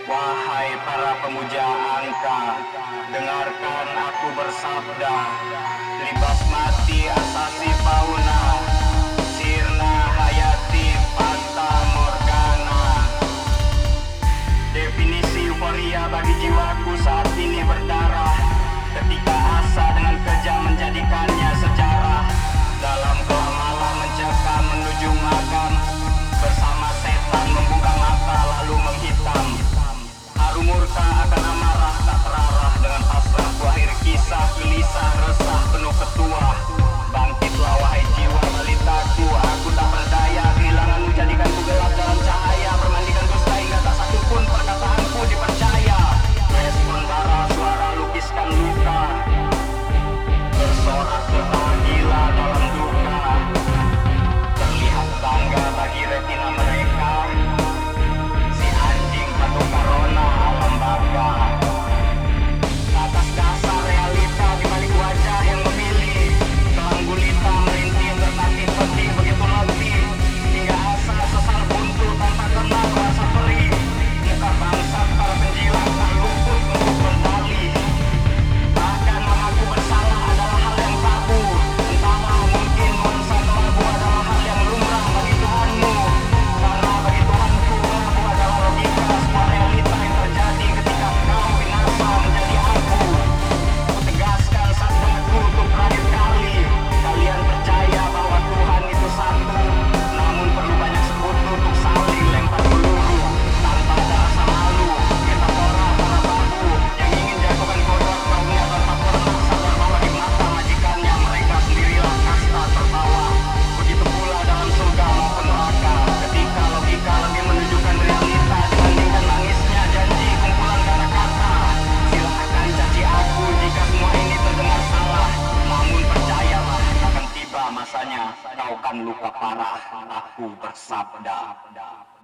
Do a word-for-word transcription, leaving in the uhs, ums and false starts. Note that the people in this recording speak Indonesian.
Wahai para pemuja angka, dengarkan aku bersabda. Libas mati asasi fauna, sirna hayati fata morgana. Definisi euforia bagi jiwaku saat ini berdarah, ketika asa dengan kejam menjadikannya sejarah. Dalam gelap malam mencekam menuju makam, bersama setan membuka mata lalu menghitam. Harum murka akan amarah tak terarah, dengan pasrah ku akhir kisah gelisah resah penuh ketuah. Bangkitlah wahai jiwa balitaku, aku tak berdaya, kehilanganmu jadikanku gelap dalam cahaya, bermandikan dusta hingga tak satu pun perkataanku dipercaya. Respon bara suara lukiskan luka, bersorak tertawa gila dalam duka. Terlihat bangga bagi retina mereka, si anjing patuh karona alam bangga. Atas dasar realita di balik wajah yang memilih, kelang gulita merintih bertatih pedih begitu letih, hingga asa sesal buntu tanpa kenal rasa perih. Muka bangsat para penjilat tak luput untuk berdalih. Bahkan mengaku bersalah adalah hal yang tabu. Entahlah, mungkin nuansa kelabu adalah hal yang lumrah bagi Tuhanmu. Karena bagi Tuhanku, kelabu adalah logika semua realita yang terjadi ketika kau binasa menjadi aku. Kutegaskan sabdaku untuk terakhir kali, kalian percaya bahwa Tuhan itu satu, namun perlu banyak sekutu untuk saling lempar peluru. Tanpa ada rasa malu, metafora para babu yang ingin jatuhkan kodok kaumnya tanpa pernah sadar bahwa di mata majikannya mereka sendirilah kasta terbawah. Begitu pula dalam surga maupun neraka, ketika logika lebih menunjukkan realita dibandingkan nangisnya janji kumpulan kata-kata. Silahkan caci aku jika semua ini terdengar salah, namun percayalah akan tiba masanya kau kan luka parah. Aku bersabda.